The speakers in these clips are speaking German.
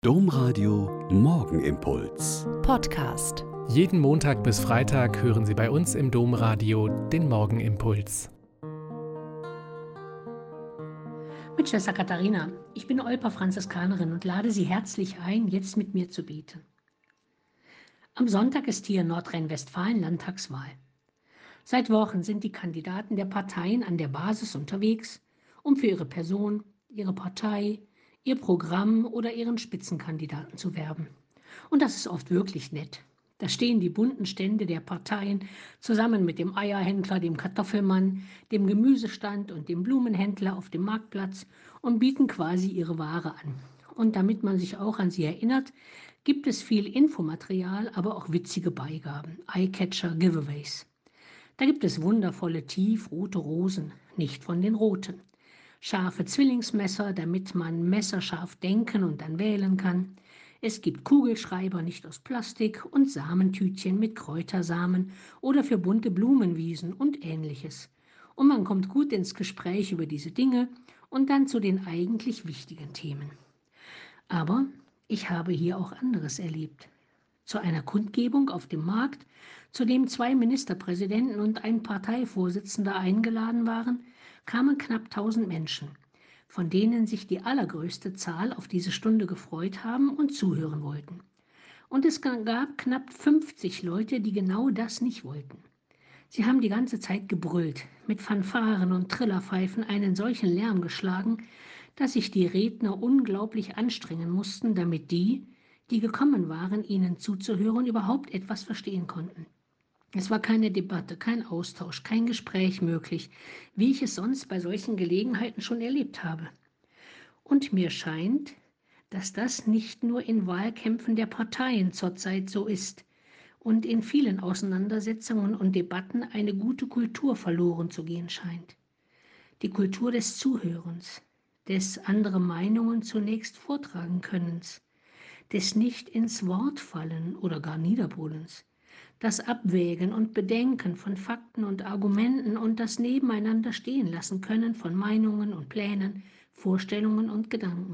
Domradio Morgenimpuls. Podcast. Jeden Montag bis Freitag hören Sie bei uns im Domradio den Morgenimpuls. Mit Schwester Katharina. Ich bin Olper-Franziskanerin und lade Sie herzlich ein, jetzt mit mir zu beten. Am Sonntag ist hier in Nordrhein-Westfalen Landtagswahl. Seit Wochen sind die Kandidaten der Parteien an der Basis unterwegs, um für ihre Person, ihre Partei, ihr Programm oder ihren Spitzenkandidaten zu werben. Und das ist oft wirklich nett. Da stehen die bunten Stände der Parteien zusammen mit dem Eierhändler, dem Kartoffelmann, dem Gemüsestand und dem Blumenhändler auf dem Marktplatz und bieten quasi ihre Ware an. Und damit man sich auch an sie erinnert, gibt es viel Infomaterial, aber auch witzige Beigaben, Eyecatcher, Giveaways. Da gibt es wundervolle tiefrote Rosen, nicht von den roten. Scharfe Zwillingsmesser, damit man messerscharf denken und dann wählen kann. Es gibt Kugelschreiber nicht aus Plastik und Samentütchen mit Kräutersamen oder für bunte Blumenwiesen und Ähnliches. Und man kommt gut ins Gespräch über diese Dinge und dann zu den eigentlich wichtigen Themen. Aber ich habe hier auch anderes erlebt. Zu einer Kundgebung auf dem Markt, zu dem 2 Ministerpräsidenten und ein Parteivorsitzender eingeladen waren, kamen knapp 1000 Menschen, von denen sich die allergrößte Zahl auf diese Stunde gefreut haben und zuhören wollten. Und es gab knapp 50 Leute, die genau das nicht wollten. Sie haben die ganze Zeit gebrüllt, mit Fanfaren und Trillerpfeifen einen solchen Lärm geschlagen, dass sich die Redner unglaublich anstrengen mussten, damit die gekommen waren, ihnen zuzuhören, überhaupt etwas verstehen konnten. Es war keine Debatte, kein Austausch, kein Gespräch möglich, wie ich es sonst bei solchen Gelegenheiten schon erlebt habe. Und mir scheint, dass das nicht nur in Wahlkämpfen der Parteien zurzeit so ist und in vielen Auseinandersetzungen und Debatten eine gute Kultur verloren zu gehen scheint. Die Kultur des Zuhörens, des andere Meinungen zunächst vortragen Könnens, des nicht ins Wort fallen oder gar Niederbrüllens, das Abwägen und Bedenken von Fakten und Argumenten und das Nebeneinander stehen lassen können von Meinungen und Plänen, Vorstellungen und Gedanken.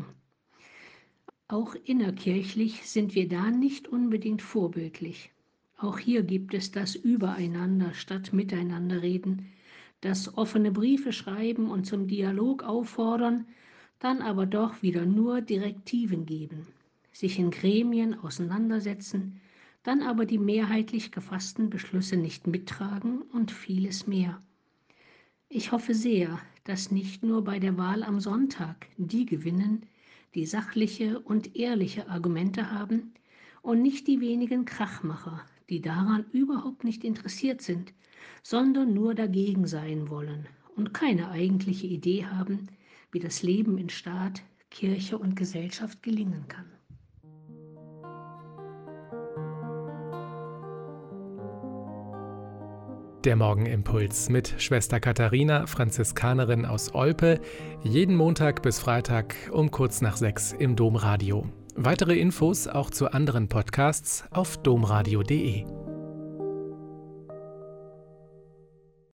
Auch innerkirchlich sind wir da nicht unbedingt vorbildlich. Auch hier gibt es das Übereinander statt Miteinander reden, das offene Briefe schreiben und zum Dialog auffordern, dann aber doch wieder nur Direktiven geben, sich in Gremien auseinandersetzen, dann aber die mehrheitlich gefassten Beschlüsse nicht mittragen und vieles mehr. Ich hoffe sehr, dass nicht nur bei der Wahl am Sonntag die gewinnen, die sachliche und ehrliche Argumente haben und nicht die wenigen Krachmacher, die daran überhaupt nicht interessiert sind, sondern nur dagegen sein wollen und keine eigentliche Idee haben, wie das Leben in Staat, Kirche und Gesellschaft gelingen kann. Der Morgenimpuls mit Schwester Katharina, Franziskanerin aus Olpe, jeden Montag bis Freitag um kurz nach 6 im Domradio. Weitere Infos auch zu anderen Podcasts auf domradio.de.